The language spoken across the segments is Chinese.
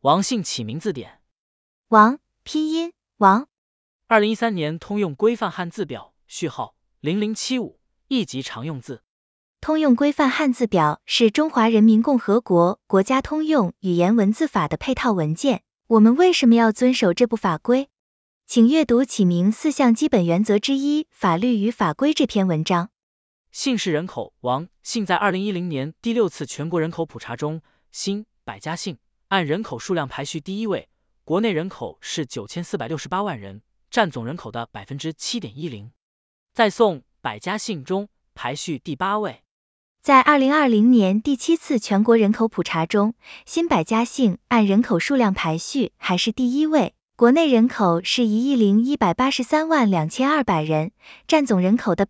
王姓起名字典。 王，拼音王。 2013年通用规范汉字表序号0075，一级常用字。 通用规范汉字表是中华人民共和国国家通用语言文字法的配套文件。我们为什么要遵守这部法规？请阅读起名4项基本原则之一法律与法规这篇文章。 姓氏人口王姓在2010年第6次全国人口普查中，新百家姓按人口数量排序第1位，国内人口是9468万人，占总人口的 7.10%。在宋百家姓中排序第8位。 在2020年第7次全国人口普查中，新百家姓按人口数量排序还是第1位，国内人口是10183万2200人，占总人口的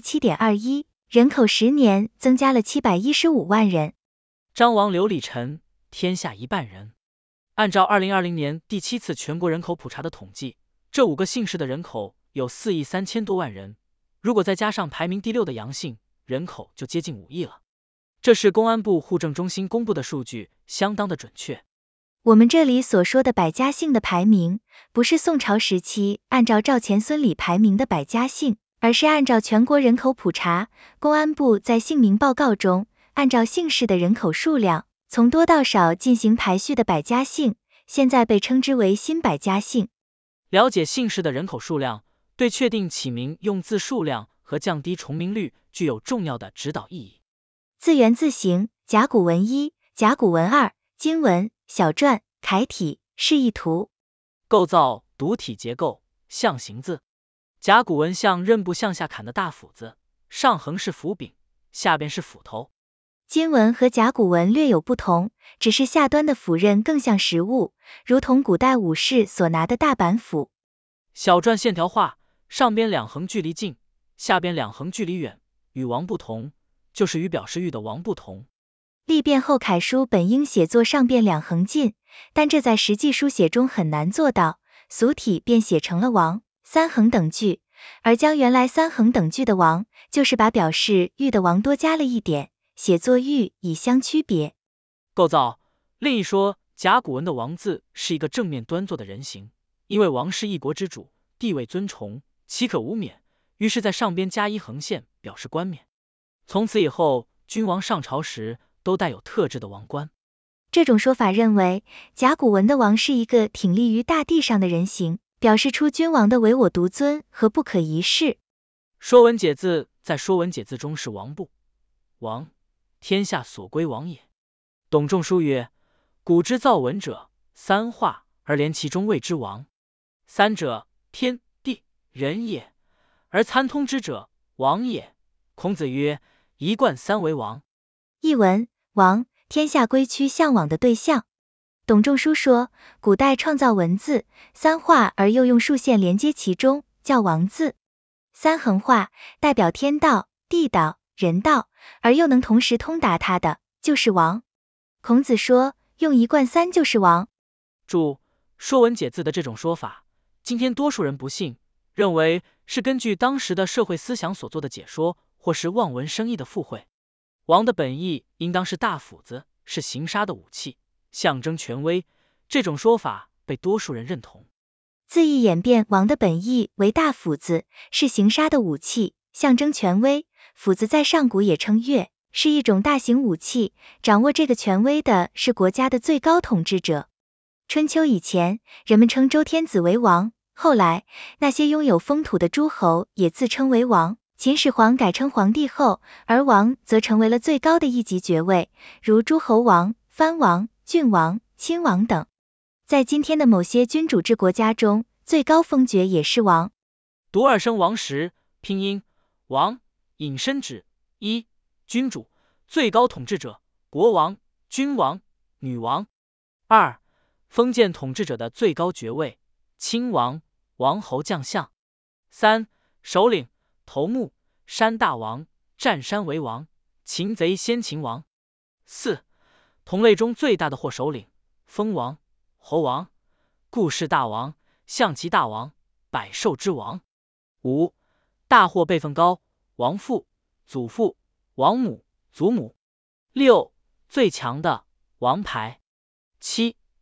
7.21%， 人口10年增加了715万人。 张王刘李陈，天下一半人。按照2020年第7次全国人口普查的统计，这5个姓氏的人口有4亿3000多万人，如果再加上排名第6的杨姓，人口就接近5亿了。这是公安部户政中心公布的数据，相当的准确。 我们这里所说的百家姓的排名，不是宋朝时期按照赵钱孙李排名的百家姓，而是按照全国人口普查，公安部在姓名报告中按照姓氏的人口数量，从多到少进行排序的百家姓，现在被称之为新百家姓。 了解姓氏的人口数量，对确定起名用字数量和降低重名率具有重要的指导意义。 字源字形，甲骨文1、甲骨文2、金文、小篆、楷体、示意图。 构造独体结构，象形字。甲骨文像刃部向下砍的大斧子，上横是斧柄，下边是斧头。 金文和甲骨文略有不同，只是下端的斧刃更像实物，如同古代武士所拿的大板斧。 小篆线条画，上边2横距离近，下边2横距离远，与王不同，就是与表示玉的王不同。 历变后楷书本应写作上边2横近，但这在实际书写中很难做到，俗体便写成了王3横等句，而将原来3横等句的王，就是把表示玉的王多加了一点，写作玉以相区别。 构造另一说，甲骨文的王字是一个正面端坐的人形，因为王是一国之主，地位尊崇，岂可无冕，于是在上边加1横线表示冠冕。从此以后，君王上朝时都带有特制的王冠。 这种说法认为，甲骨文的王是一个挺立于大地上的人形，表示出君王的唯我独尊和不可一世。 说文解字在说文解字中是王部，王，天下所归王也。董仲舒曰：古之造文者，3画而连其中谓之王。3者，天地人也，而参通之者，王也。孔子曰：一贯3为王。 译文：王，天下归趋向往的对象。董仲舒说，古代创造文字3画而又用竖线连接其中，叫王字。3横画代表天道、地道、人道，而又能同时通达它的，就是王。孔子说，用1贯3就是王。 注：说文解字的这种说法，今天多数人不信，认为是根据当时的社会思想所做的解说，或是望文生义的附会。王的本意应当是大斧子，是行杀的武器，象征权威，这种说法被多数人认同。 字义演变，王的本意为大斧子，是行杀的武器，象征权威。斧子在上古也称钺，是一种大型武器，掌握这个权威的是国家的最高统治者。春秋以前，人们称周天子为王，后来那些拥有封土的诸侯也自称为王。秦始皇改称皇帝后，而王则成为了最高的一级爵位，如诸侯王、藩王、郡王、亲王等。在今天的某些君主制国家中，最高封爵也是王。 独二声王时，拼音王，引申指1君主，最高统治者，国王、君王、女王。2封建统治者的最高爵位，亲王、王侯将相。3首领、头目、山大王，占山为王，擒贼先擒王。4同类中最大的或首领，封王、侯王、故事大王、象棋大王、百兽之王。5大或辈分高，王父、祖父、王母、祖母。6最强的王牌。7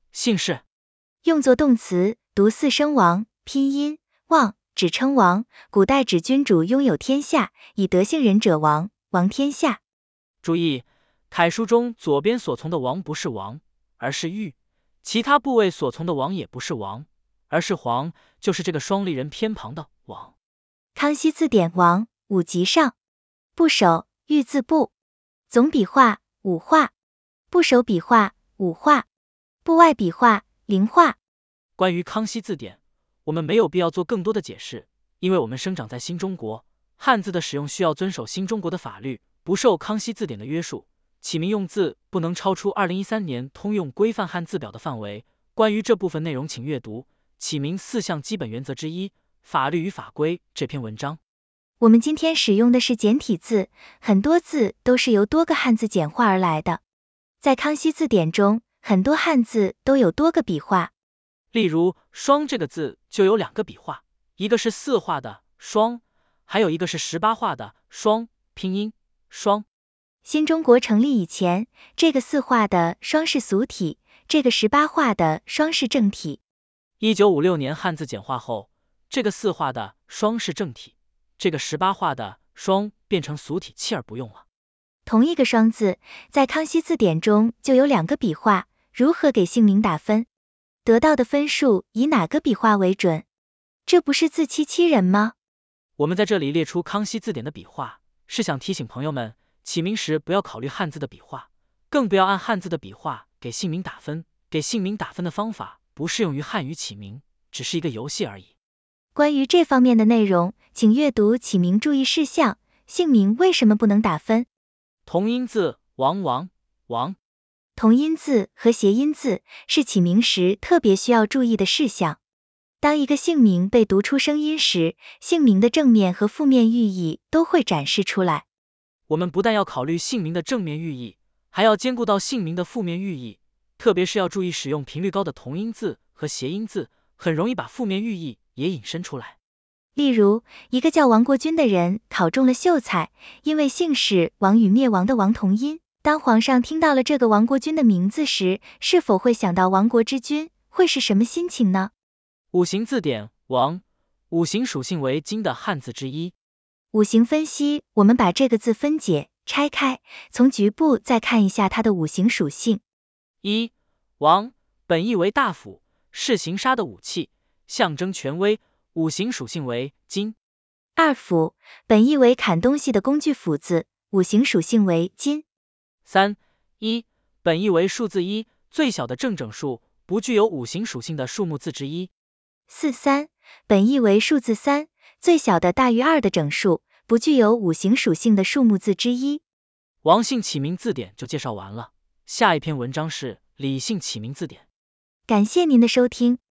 姓氏。 用作动词，读四声王，拼音王，指称王，古代指君主拥有天下，以德姓人者王，王天下。 注意，楷书中左边所从的王不是王，而是玉，其他部位所从的王也不是王，而是皇，就是这个双立人偏旁的王。 康熙字典王，五级上。部首，玉字部。总笔画，五画。部首笔画，五画。部外笔画，零画。 关于康熙字典，我们没有必要做更多的解释，因为我们生长在新中国，汉字的使用需要遵守新中国的法律，不受康熙字典的约束，起名用字不能超出2013年通用规范汉字表的范围。关于这部分内容，请阅读起名4项基本原则之一，法律与法规这篇文章。 我们今天使用的是简体字，很多字都是由多个汉字简化而来的。在康熙字典中，很多汉字都有多个笔画。 例如双这个字就有2个笔画，一个是4画的双，还有一个是18画的双，拼音双。 新中国成立以前，这个4画的双是俗体，这个18画的双是正体。 1956年汉字简化后，这个4画的双是正体，这个18画的双变成俗体，弃而不用了。 同一个双字，在康熙字典中就有2个笔画，如何给姓名打分？得到的分数以哪个笔画为准？这不是自欺欺人吗？ 我们在这里列出康熙字典的笔画，是想提醒朋友们，起名时不要考虑汉字的笔画，更不要按汉字的笔画给姓名打分。给姓名打分的方法不适用于汉语起名，只是一个游戏而已。 关于这方面的内容，请阅读起名注意事项。姓名为什么不能打分？ 同音字王王王。 同音字和谐音字是起名时特别需要注意的事项。当一个姓名被读出声音时，姓名的正面和负面寓意都会展示出来。 我们不但要考虑姓名的正面寓意，还要兼顾到姓名的负面寓意，特别是要注意使用频率高的同音字和谐音字，很容易把负面寓意也引申出来。 例如，一个叫王国君的人考中了秀才，因为姓氏王与灭亡的王同音。当皇上听到了这个王国君的名字时，是否会想到亡国之君？会是什么心情呢？ 五行字典王，五行属性为金的汉字之一。 五行分析，我们把这个字分解拆开，从局部再看一下它的五行属性。 1. 王，本意为大斧，是行杀的武器，象征权威，五行属性为金。 2. 斧，本意为砍东西的工具斧子，五行属性为金。 3. 1，本意为数字1，最小的正整数，不具有五行属性的数目字之一。 4. 3，本意为数字3，最小的大于2的整数，不具有五行属性的数目字之一。 王姓起名字典就介绍完了，下一篇文章是理性起名字典。 感谢您的收听。